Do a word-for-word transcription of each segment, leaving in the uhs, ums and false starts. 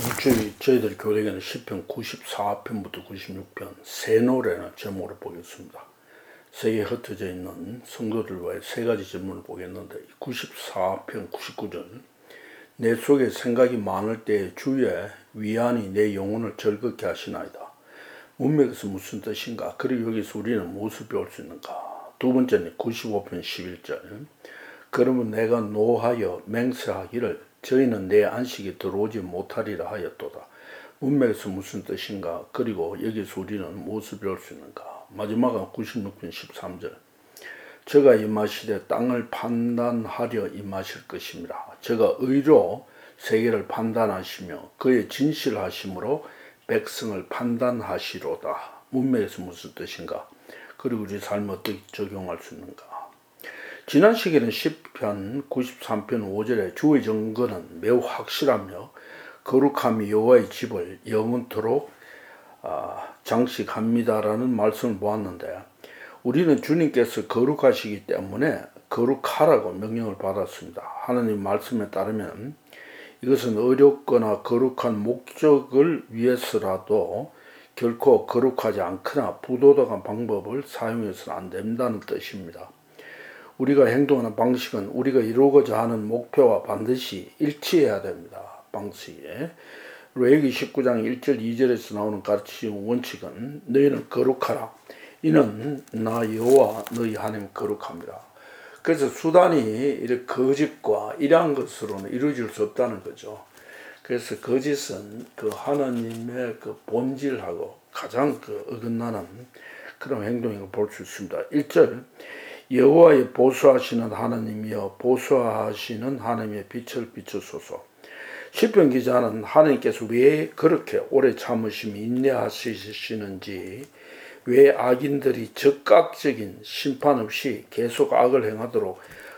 이번 주에 저희들 교대에는 시편 구십사 편부터 구십육 편 새 노래라는 제목으로 보겠습니다. 세계에 흩어져 있는 성도들과의 세 가지 질문을 보겠는데, 구십사 편 구십구 절 내 속에 생각이 많을 때에 주의 위안이 내 영혼을 즐겁게 하시나이다. 문맥에서 무슨 뜻인가? 그리고 여기서 우리는 무엇을 배울 수 있는가? 두 번째는 구십오 편 십일 절 그러면 내가 노하여 맹세하기를 저희는 내 안식에 들어오지 못하리라 하였도다. 문맥에서 무슨 뜻인가? 그리고 여기서 우리는 무엇을 배울 수 있는가? 마지막은 구십육 편 십삼 절 저가 임하시되 땅을 판단하려 임하실 것입니다. 저가 의로 세계를 판단하시며 그의 진실하심으로 백성을 판단하시로다. 문맥에서 무슨 뜻인가? 그리고 우리 삶에 어떻게 적용할 수 있는가? 지난 시기는 시편 구십삼 편 오 절에 주의 정거는 매우 확실하며 거룩함이 여호와의 집을 영원토록 장식합니다라는 말씀을 보았는데, 우리는 주님께서 거룩하시기 때문에 거룩하라고 명령을 받았습니다. 하나님 말씀에 따르면 이것은 어렵거나 거룩한 목적을 위해서라도 결코 거룩하지 않거나 부도덕한 방법을 사용해서는 안 된다는 뜻입니다. 우리가 행동하는 방식은 우리가 이루고자 하는 목표와 반드시 일치해야 됩니다. 방식에. 레위기 십구 장 일 절 이 절에서 나오는 가르치는 원칙은 너희는 거룩하라. 이는 나 여호와 너희 하나님 거룩합니다. 그래서 수단이 이렇게 거짓과 이러한 것으로는 이루어질 수 없다는 거죠. 그래서 거짓은 그 하나님의 그 본질하고 가장 그 어긋나는 그런 행동이라고 볼 수 있습니다. 일 절 여호와의 보수하시는 하나님이여 보수하시는 하나님의 빛을 비추소서. 시편 기자는 하나님께서 왜 그렇게 오래 참으시며 인내하시는지, 왜 악인들이 즉각적인 심판 없이 계속 악을 행하도록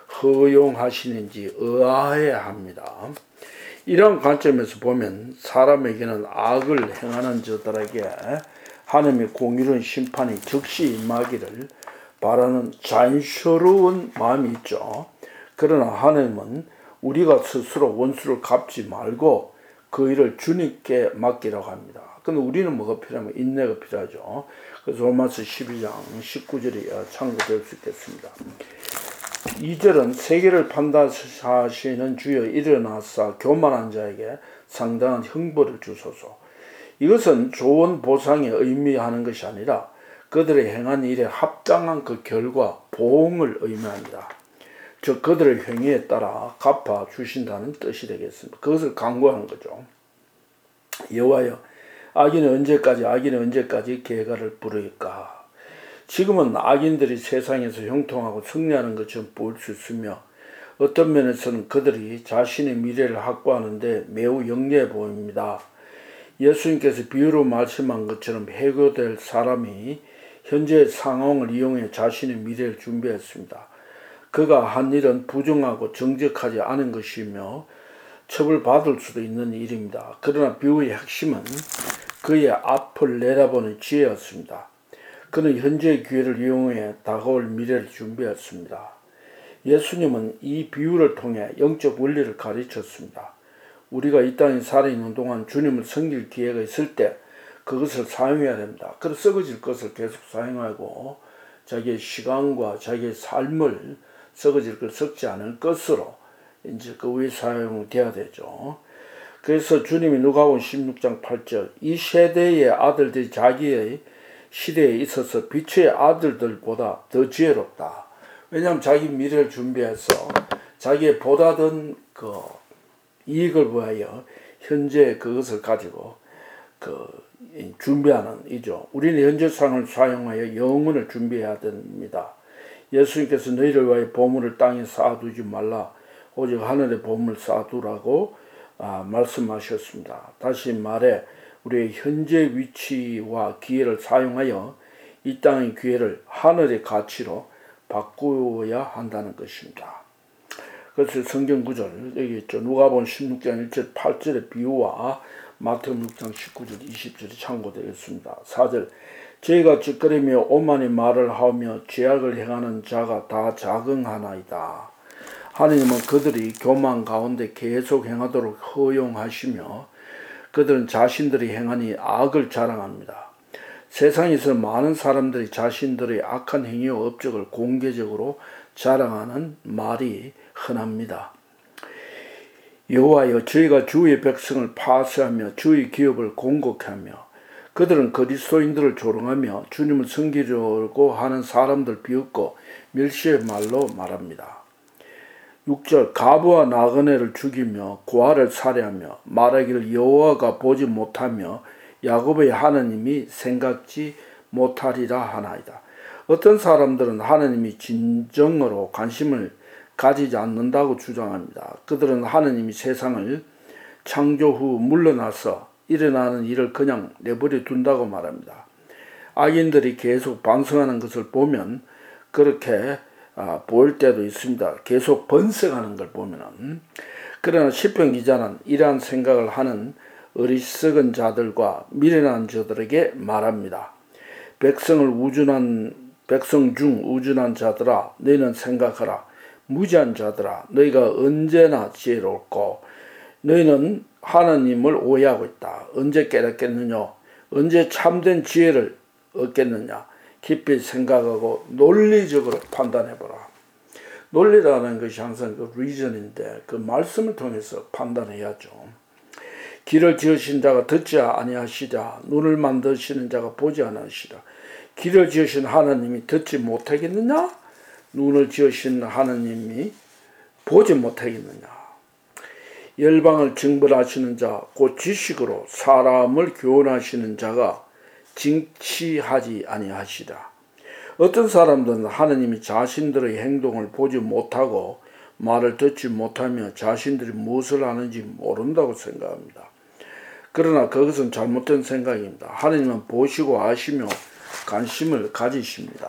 허용하시는지 의아해합니다. 이런 관점에서 보면 사람에게는 악을 행하는 자들에게 하나님의 공의로운 심판이 즉시 임하기를 바라는 자연스러운 마음이 있죠. 그러나 하나님은 우리가 스스로 원수를 갚지 말고 그 일을 주님께 맡기라고 합니다. 근데 우리는 뭐가 필요하면 인내가 필요하죠. 그래서 로마서 십이 장 십구 절이 참고될 수 있겠습니다. 이 절은 세계를 판단하시는 주여 일어나사 교만한 자에게 상당한 형벌을 주소서. 이것은 좋은 보상에 의미하는 것이 아니라 그들의 행한 일에 합당한 그 결과 보응을 의미합니다. 즉 그들의 행위에 따라 갚아 주신다는 뜻이 되겠습니다. 그것을 강구하는 거죠. 여호와여, 악인은 언제까지 악인은 언제까지 계가를 부르일까? 지금은 악인들이 세상에서 형통하고 승리하는 것처럼 보일 수 있으며 어떤 면에서는 그들이 자신의 미래를 확보하는데 매우 영리해 보입니다. 예수님께서 비유로 말씀한 것처럼 해고될 사람이 현재의 상황을 이용해 자신의 미래를 준비했습니다. 그가 한 일은 부정하고 정직하지 않은 것이며 처벌받을 수도 있는 일입니다. 그러나 비유의 핵심은 그의 앞을 내다보는 지혜였습니다. 그는 현재의 기회를 이용해 다가올 미래를 준비했습니다. 예수님은 이 비유를 통해 영적 원리를 가르쳤습니다. 우리가 이 땅에 살아있는 동안 주님을 섬길 기회가 있을 때 그것을 사용해야 됩니다. 그래서 썩어질 것을 계속 사용하고 자기의 시간과 자기의 삶을 썩어질 걸 썩지 않을 것으로 이제 그 위에 사용돼야 되죠. 그래서 주님이 누가복음 십육 장 팔 절 이 세대의 아들들이 자기의 시대에 있어서 빛의 아들들보다 더 지혜롭다. 왜냐하면 자기 미래를 준비해서 자기의 보다던 그 이익을 위하여 현재 그것을 가지고 그 준비하는 이죠. 우리는 현재 상을 사용하여 영혼을 준비해야 됩니다. 예수님께서 너희를 위하여 보물을 땅에 쌓아두지 말라 오직 하늘에 보물을 쌓아두라고 아, 말씀하셨습니다. 다시 말해 우리의 현재 위치와 기회를 사용하여 이 땅의 기회를 하늘의 가치로 바꾸어야 한다는 것입니다. 그래서 성경 구절 여기 있죠. 누가복음 십육 장 일 절 팔 절의 비유와 마태복음 육 장 십구 절 이십 절이 참고되겠습니다. 사 절 저희가 찌끄리며 오만의 말을 하며 죄악을 행하는 자가 다 자긍하나이다. 하느님은 그들이 교만 가운데 계속 행하도록 허용하시며 그들은 자신들이 행하니 악을 자랑합니다. 세상에서 많은 사람들이 자신들의 악한 행위와 업적을 공개적으로 자랑하는 말이 흔합니다. 여호와여, 저희가 주의 백성을 파쇄하며 주의 기업을 공곡하며 그들은 그리스도인들을 조롱하며 주님을 섬기려고 하는 사람들 비웃고 멸시의 말로 말합니다. 육 절 가부와 나그네를 죽이며 고아를 살해하며 말하기를 여호와가 보지 못하며 야곱의 하나님이 생각지 못하리라 하나이다. 어떤 사람들은 하나님이 진정으로 관심을 가지지 않는다고 주장합니다. 그들은 하나님이 세상을 창조 후 물러나서 일어나는 일을 그냥 내버려 둔다고 말합니다. 악인들이 계속 반성하는 것을 보면 그렇게 아, 보일 때도 있습니다. 계속 번성하는 걸 보면은. 그러나 시편 기자는 이러한 생각을 하는 어리석은 자들과 미련한 자들에게 말합니다. 백성을 우준한 백성 중 우준한 자들아, 너희는 생각하라. 무지한 자들아, 너희가 언제나 지혜롭고 너희는 하나님을 오해하고 있다. 언제 깨닫겠느냐? 언제 참된 지혜를 얻겠느냐? 깊이 생각하고 논리적으로 판단해보라. 논리라는 것이 항상 그 reason인데 그 말씀을 통해서 판단해야죠. 길을 지으신 자가 듣지 아니하시랴. 눈을 만드시는 자가 보지 않으시랴. 길을 지으신 하나님이 듣지 못하겠느냐? 눈을 지으신 하나님이 보지 못하겠느냐? 열방을 징벌하시는 자, 곧 지식으로 사람을 교훈하시는 자가 징치하지 아니하시라. 어떤 사람들은 하나님이 자신들의 행동을 보지 못하고 말을 듣지 못하며 자신들이 무엇을 하는지 모른다고 생각합니다. 그러나 그것은 잘못된 생각입니다. 하나님은 보시고 아시며 관심을 가지십니다.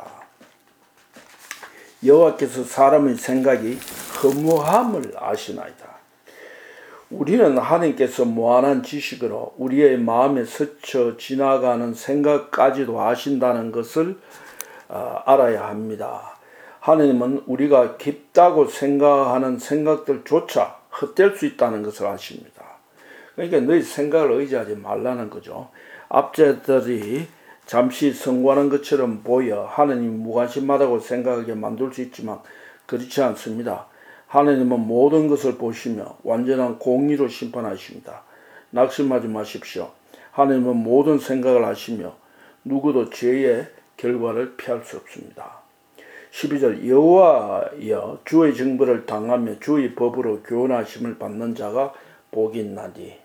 여호와께서 사람의 생각이 허무함을 아시나이다. 우리는 하나님께서 무한한 지식으로 우리의 마음에 스쳐 지나가는 생각까지도 아신다는 것을 어, 알아야 합니다. 하나님은 우리가 깊다고 생각하는 생각들조차 헛될 수 있다는 것을 아십니다. 그러니까 너희 생각을 의지하지 말라는 거죠. 압제들이 잠시 성공하는 것처럼 보여 하나님이 무관심하다고 생각하게 만들 수 있지만 그렇지 않습니다. 하나님은 모든 것을 보시며 완전한 공의로 심판하십니다. 낙심하지 마십시오. 하나님은 모든 생각을 하시며 누구도 죄의 결과를 피할 수 없습니다. 십이 절 여호와여, 주의 징벌을 당하며 주의 법으로 교훈하심을 받는 자가 복이 있나니.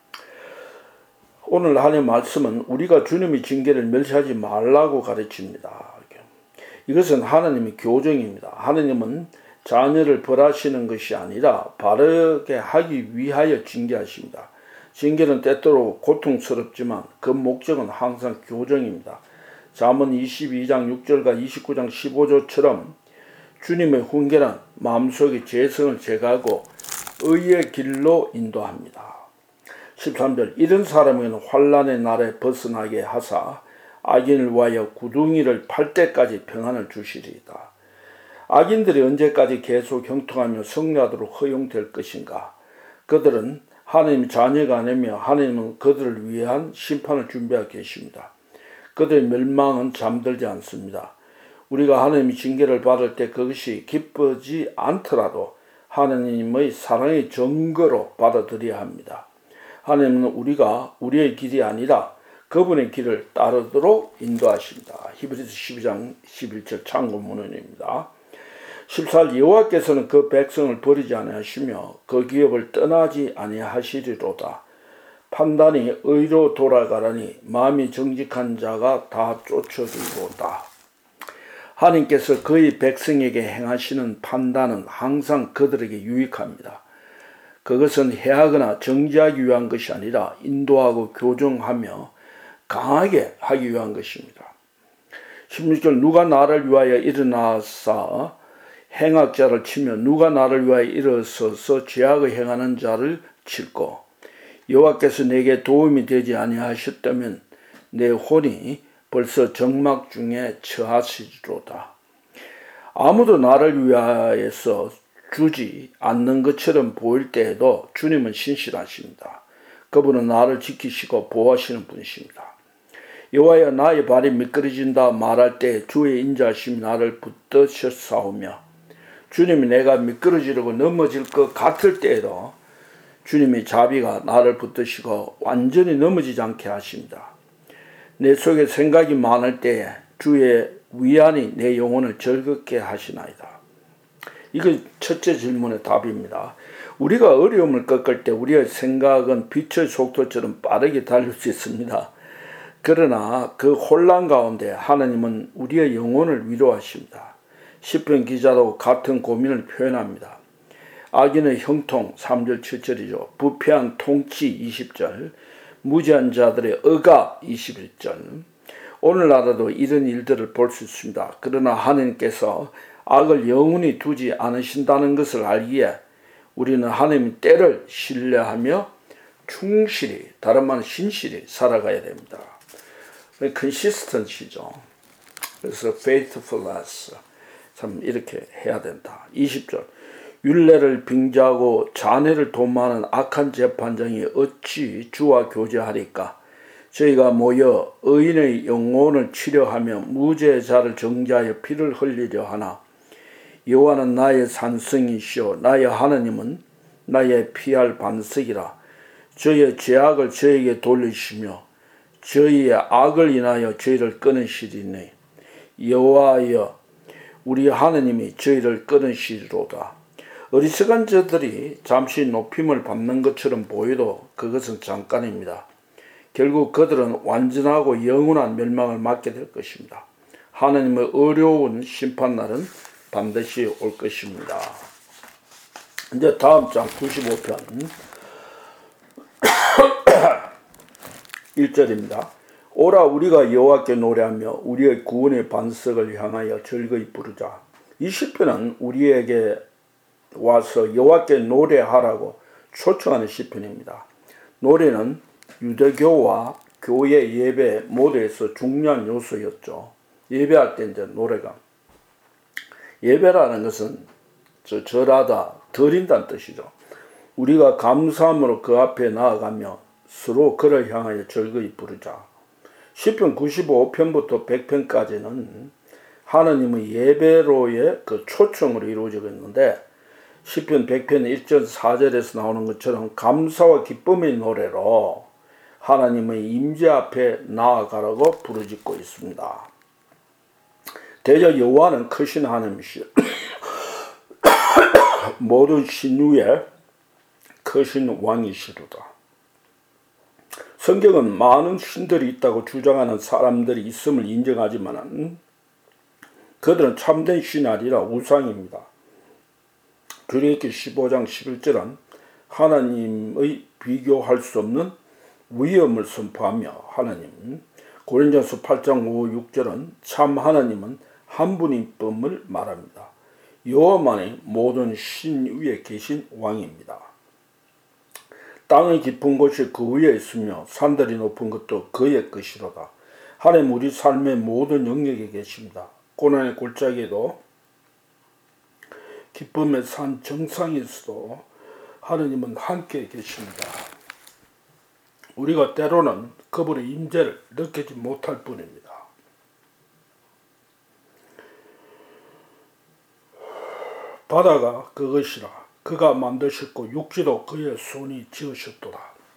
오늘 하나님의 말씀은 우리가 주님의 징계를 멸시하지 말라고 가르칩니다. 이것은 하나님의 교정입니다. 하나님은 자녀를 벌하시는 것이 아니라 바르게 하기 위하여 징계하십니다. 징계는 때때로 고통스럽지만 그 목적은 항상 교정입니다. 잠언 이십이 장 육 절과 이십구 장 십오 절처럼 주님의 훈계는 마음속의 죄성을 제거하고 의의 길로 인도합니다. 십삼 절 이런 사람에게는 환난의 날에 벗어나게 하사 악인을 위하여 구둥이를 팔 때까지 평안을 주시리이다. 악인들이 언제까지 계속 형통하며 승리하도록 허용될 것인가? 그들은 하나님의 자녀가 아니며 하나님은 그들을 위한 심판을 준비하고 계십니다. 그들의 멸망은 잠들지 않습니다. 우리가 하나님의 징계를 받을 때 그것이 기쁘지 않더라도 하나님의 사랑의 증거로 받아들여야 합니다. 하나님은 우리가 우리의 길이 아니라 그분의 길을 따르도록 인도하십니다. 히브리서 십이 장 십일 절 참고문헌입니다. 십사 절 여호와께서는 그 백성을 버리지 아니하시며 그 기업을 떠나지 아니하시리로다. 판단이 의로 돌아가라니 마음이 정직한 자가 다 쫓아들고다. 하나님께서 그의 백성에게 행하시는 판단은 항상 그들에게 유익합니다. 그것은 해하거나 정지하기 위한 것이 아니라 인도하고 교정하며 강하게 하기 위한 것입니다. 십육 절 누가 나를 위하여 일어나서 행악자를 치며 누가 나를 위하여 일어서서 죄악을 행하는 자를 칠고 여호와께서 내게 도움이 되지 아니하셨다면 내 혼이 벌써 정막 중에 처하시리로다. 아무도 나를 위하여서 주지 않는 것처럼 보일 때에도 주님은 신실하십니다. 그분은 나를 지키시고 보호하시는 분이십니다. 여호와여 나의 발이 미끄러진다 말할 때 주의 인자하심이 나를 붙드셨사오며 주님이 내가 미끄러지려고 넘어질 것 같을 때에도 주님의 자비가 나를 붙드시고 완전히 넘어지지 않게 하십니다. 내 속에 생각이 많을 때에 주의 위안이 내 영혼을 즐겁게 하시나이다. 이거 첫째 질문의 답입니다. 우리가 어려움을 겪을 때 우리의 생각은 빛의 속도처럼 빠르게 달릴 수 있습니다. 그러나 그 혼란 가운데 하나님은 우리의 영혼을 위로하십니다. 시편 기자도 같은 고민을 표현합니다. 악인의 형통 삼 절 칠 절이죠. 부패한 통치 이십 절, 무지한 자들의 억압 이십일 절. 오늘날에도 이런 일들을 볼 수 있습니다. 그러나 하나님께서 악을 영원히 두지 않으신다는 것을 알기에 우리는 하나님의 때를 신뢰하며 충실히, 다른 말은 신실히 살아가야 됩니다. consistency죠. 그래서 faithfulness, 참 이렇게 해야 된다. 이십 절, 율례를 빙자하고 잔해를 도모하는 악한 재판장이 어찌 주와 교제하리까? 저희가 모여 의인의 영혼을 치려하며 무죄의 자를 정죄하여 피를 흘리려 하나? 여호와는 나의 산성이시오 나의 하나님은 나의 피할 반석이라. 저의 죄악을 저에게 돌리시며 저희의 악을 인하여 저희를 끊으시리니 여호와여 우리 하나님이 저희를 끊으시리로다. 어리석은 자들이 잠시 높임을 받는 것처럼 보여도 그것은 잠깐입니다. 결국 그들은 완전하고 영원한 멸망을 맞게 될 것입니다. 하나님의 어려운 심판날은 반드시 올 것입니다. 이제 다음 장 구십오 편 일 절입니다. 오라 우리가 여호와께 노래하며 우리의 구원의 반석을 향하여 즐거이 부르자. 이 시편은 우리에게 와서 여호와께 노래하라고 초청하는 시편입니다. 노래는 유대교와 교회 예배 모두에서 중요한 요소였죠. 예배할 때 이제 노래가, 예배라는 것은 저 절하다, 드린다는 뜻이죠. 우리가 감사함으로 그 앞에 나아가며 서로 그를 향하여 즐거이 부르자. 시편 구십오 편부터 백 편까지는 하나님의 예배로의 그 초청으로 이루어져 있는데, 시편 백 편 일 절 사 절에서 나오는 것처럼 감사와 기쁨의 노래로 하나님의 임재 앞에 나아가라고 부르짖고 있습니다. 대저 여호와는 크신 하나님이시오. 모든 신 위에 크신 왕이시로다. 성경은 많은 신들이 있다고 주장하는 사람들이 있음을 인정하지만 그들은 참된 신이 아니라 우상입니다. 출애굽기 십오 장 십일 절은 하나님의 비교할 수 없는 위엄을 선포하며 하나님, 고린도전서 팔 장 오, 육 절은 참 하나님은 한 분인 뻔을 말합니다. 여호와만이 모든 신 위에 계신 왕입니다. 땅의 깊은 곳이 그 위에 있으며 산들이 높은 것도 그의 것이로다. 하나님 우리 삶의 모든 영역에 계십니다. 고난의 골짜기에도 기쁨의 산 정상에서도 하나님은 함께 계십니다. 우리가 때로는 그분의 임재를 느끼지 못할 뿐입니다. 바다가 그것이라. 그가 만드셨고 육지도 그의 손이 지으셨도다.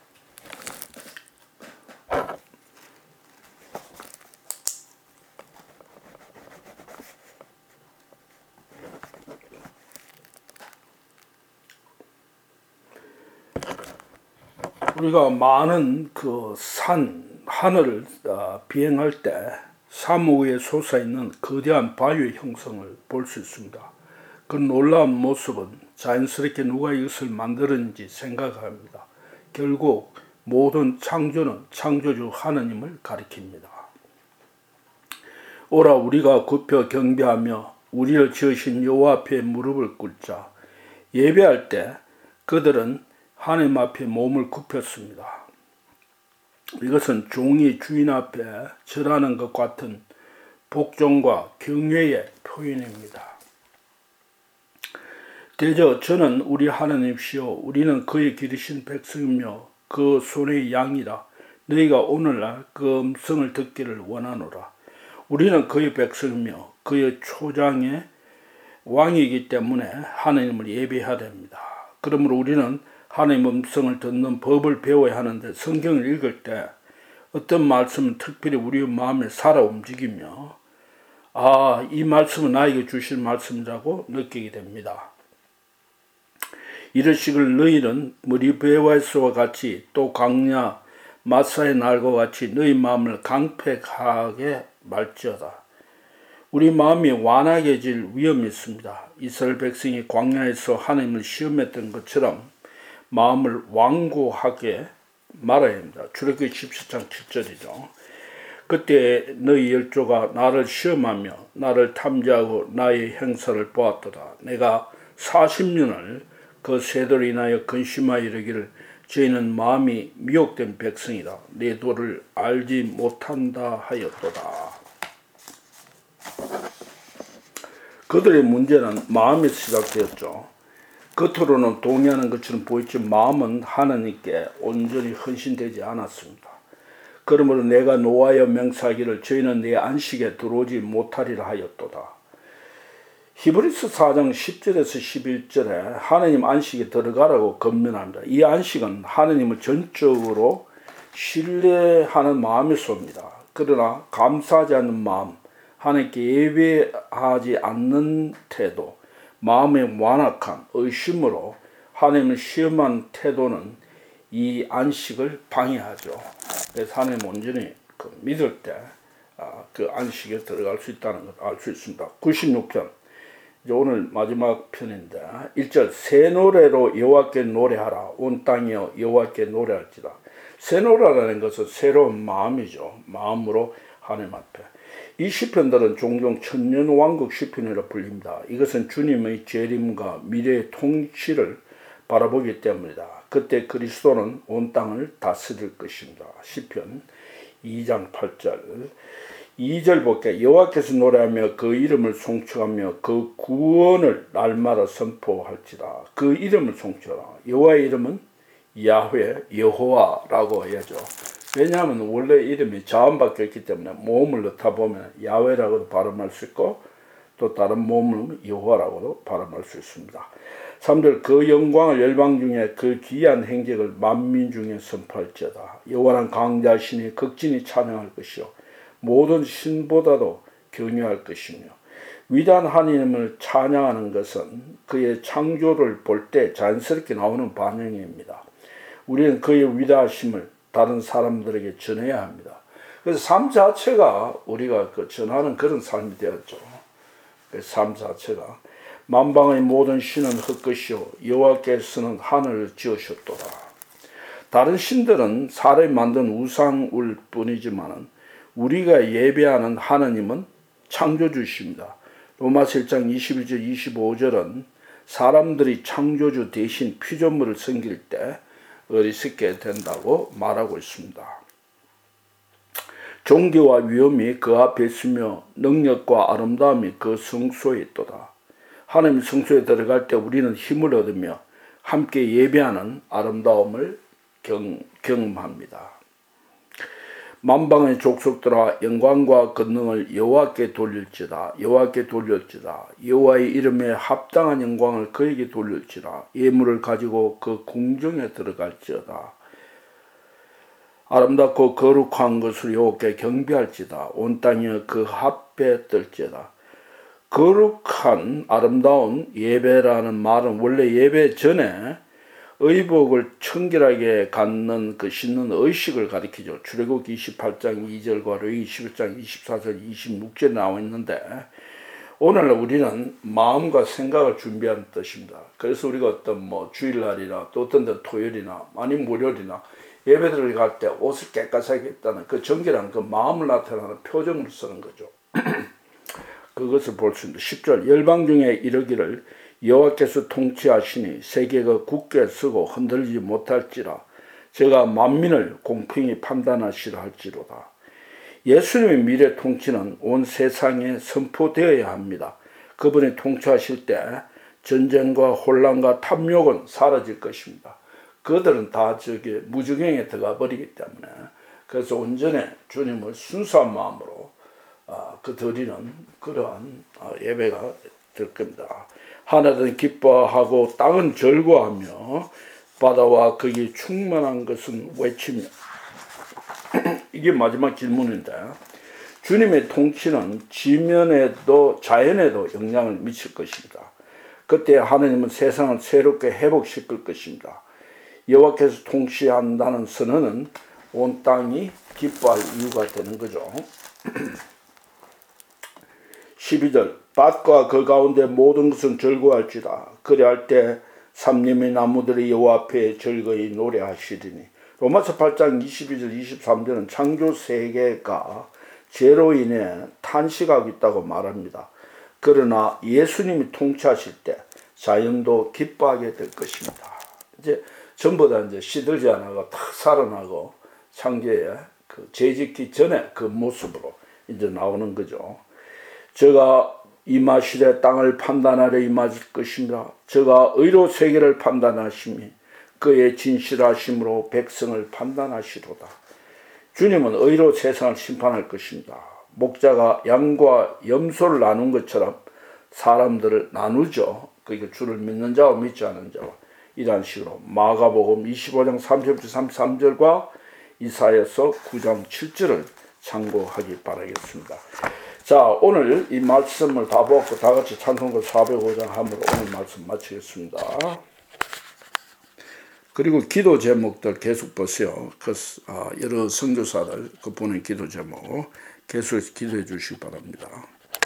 우리가 많은 그 산, 하늘을 비행할 때 사무 위에 솟아있는 거대한 바위의 형성을 볼 수 있습니다. 그 놀라운 모습은 자연스럽게 누가 이것을 만들었는지 생각합니다. 결국 모든 창조는 창조주 하나님을 가리킵니다. 오라 우리가 굽혀 경배하며 우리를 지으신 여호와 앞에 무릎을 꿇자. 예배할 때 그들은 하나님 앞에 몸을 굽혔습니다. 이것은 종이 주인 앞에 절하는 것 같은 복종과 경외의 표현입니다. 대저 저는 우리 하나님이시오 우리는 그의 기르신 백성이며 그 손의 양이라. 너희가 오늘날 그 음성을 듣기를 원하노라. 우리는 그의 백성이며 그의 초장의 왕이기 때문에 하나님을 예배해야 됩니다. 그러므로 우리는 하나님 음성을 듣는 법을 배워야 하는데, 성경을 읽을 때 어떤 말씀은 특별히 우리 마음에 살아 움직이며, 아, 이 말씀은 나에게 주실 말씀이라고 느끼게 됩니다. 이르시길 너희는 머리베와스와 같이 또 광야 마사의 날과 같이 너희 마음을 강팩하게 말지어다. 우리 마음이 완악해질 위험이 있습니다. 이스라엘 백성이 광야에서 하나님을 시험했던 것처럼 마음을 완고하게 말아야 합니다. 출애굽기 십칠 장 칠 절이죠. 그때 너희 열조가 나를 시험하며 나를 탐지하고 나의 행사를 보았도다. 내가 사십 년을 그 세대로 인하여 근심하여 이르기를 저희는 마음이 미혹된 백성이다. 내 도를 알지 못한다 하였도다. 그들의 문제는 마음에서 시작되었죠. 겉으로는 동의하는 것처럼 보였지만 마음은 하나님께 온전히 헌신되지 않았습니다. 그러므로 내가 노하여 맹세하기를 저희는 내 안식에 들어오지 못하리라 하였도다. 히브리서 사 장 십 절에서 십일 절에 하나님 안식에 들어가라고 권면합니다. 이 안식은 하나님을 전적으로 신뢰하는 마음에서 옵니다. 그러나 감사하지 않는 마음, 하나님께 예배하지 않는 태도, 마음의 완악함, 의심으로 하나님을 시험한 태도는 이 안식을 방해하죠. 그래서 하나님 온전히 그 믿을 때 그 안식에 들어갈 수 있다는 걸 알 수 있습니다. 구십육 편, 이제 오늘 마지막 편인데 일 절, 새 노래로 여호와께 노래하라. 온 땅이여 여호와께 노래할지라. 새 노래라는 것은 새로운 마음이죠. 마음으로 하나님 앞에. 이 시편들은 종종 천년왕국 시편이라 불립니다. 이것은 주님의 재림과 미래의 통치를 바라보기 때문이다. 그때 그리스도는 온 땅을 다스릴 것입니다. 시편 이 장 팔 절. 이 절 볼게요. 여호와께서 노래하며 그 이름을 송축하며 그 구원을 날마다 선포할지라. 그 이름을 송축하라. 여호와의 이름은 야훼, 여호와라고 해야죠. 왜냐하면 원래 이름이 자음 바뀌었기 때문에 모음을 넣다 보면 야훼라고도 발음할 수 있고 또 다른 모음은 여호와라고도 발음할 수 있습니다. 삼 절, 그 영광을 열방 중에 그 귀한 행적을 만민 중에 선포할지어다. 여호와는 강자시니 극진히 찬양할 것이요 모든 신보다도 경외할 것이며, 위대한 하나님을 찬양하는 것은 그의 창조를 볼 때 자연스럽게 나오는 반응입니다. 우리는 그의 위대하심을 다른 사람들에게 전해야 합니다. 그래서 삶 자체가 우리가 그 전하는 그런 삶이 되었죠. 그 삶 자체가 만방의 모든 신은 헛것이요 여호와께서는 하늘을 지으셨도다. 다른 신들은 사람이 만든 우상일 뿐이지만 우리가 예배하는 하나님은 창조주십니다. 로마서 일 장 이십일 절 이십오 절은 사람들이 창조주 대신 피조물을 섬길 때 어리석게 된다고 말하고 있습니다. 존귀와 위엄이 그 앞에 있으며 능력과 아름다움이 그 성소에 있도다. 하나님 성소에 들어갈 때 우리는 힘을 얻으며 함께 예배하는 아름다움을 경, 경험합니다. 만방의 족속들아 영광과 권능을 여호와께 돌릴지다. 여호와께 돌릴지다. 여호와의 이름에 합당한 영광을 그에게 돌릴지라. 예물을 가지고 그 궁정에 들어갈지어다. 아름답고 거룩한 것을 여호와께 경배할지다. 온 땅이 그 합에 떨지어다. 거룩한 아름다운 예배라는 말은 원래 예배 전에 의복을 청결하게 갖는 그 씻는 의식을 가리키죠. 출애굽기 이십팔 장 이 절과 레위기 이십일 장 이십사 절 이십육 절에 나와 있는데 오늘 우리는 마음과 생각을 준비하는 뜻입니다. 그래서 우리가 어떤 뭐 주일날이나 또 어떤 데 토요일이나 아니면 월요일이나 예배드리러 갈 때 옷을 깨끗하게 입다는 그 정결한 그 마음을 나타내는 표정을 쓰는 거죠. 그것을 볼 수 있습니다. 십 절, 열방 중에 이르기를 여호와께서 통치하시니 세계가 굳게 서고 흔들리지 못할지라. 제가 만민을 공평히 판단하시라 할지로다. 예수님의 미래 통치는 온 세상에 선포되어야 합니다. 그분이 통치하실 때 전쟁과 혼란과 탐욕은 사라질 것입니다. 그들은 다 저기 무주경에 들어가 버리기 때문에, 그래서 온전히 주님을 순수한 마음으로 어, 그 드리는 그러한 어, 예배가 될 겁니다. 하늘은 기뻐하고 땅은 즐거워하며 바다와 거기 충만한 것은 외치며. 이게 마지막 질문인데, 주님의 통치는 지면에도 자연에도 영향을 미칠 것입니다. 그때 하느님은 세상을 새롭게 회복시킬 것입니다. 여호와께서 통치한다는 선언은 온 땅이 기뻐할 이유가 되는 거죠. 십이 절 밭과 그 가운데 모든 것은 즐거워할지다. 그리할 때 삼림의 나무들이 여호와 앞에 즐거이 노래하시리니. 로마서 팔 장 이십이 절 이십삼 절은 창조 세계가 죄로 인해 탄식하고 있다고 말합니다. 그러나 예수님이 통치하실 때 자연도 기뻐하게 될 것입니다. 이제 전부 다 이제 시들지 않아가 탁 살아나고 창조의 그 죄짓기 전에 그 모습으로 이제 나오는 거죠. 저가 임하시되 땅을 판단하려 임하실 것입니다. 저가 의로 세계를 판단하심이 그의 진실하심으로 백성을 판단하시로다. 주님은 의로 세상을 심판할 것입니다. 목자가 양과 염소를 나눈 것처럼 사람들을 나누죠. 그러니까 주를 믿는 자와 믿지 않는 자와. 이런 식으로 마가복음 이십오 장 삼십 절 삼십삼 절과 이사야서 구 장 칠 절을 참고하기 바라겠습니다. 자, 오늘 이 말씀을 다 보았고 다 같이 찬송가 사백오 장 함으로 오늘 말씀 마치겠습니다. 그리고 기도 제목들 계속 보세요. 그 아, 여러 선교사들 그 보낸 기도 제목 계속 기도해 주시기 바랍니다.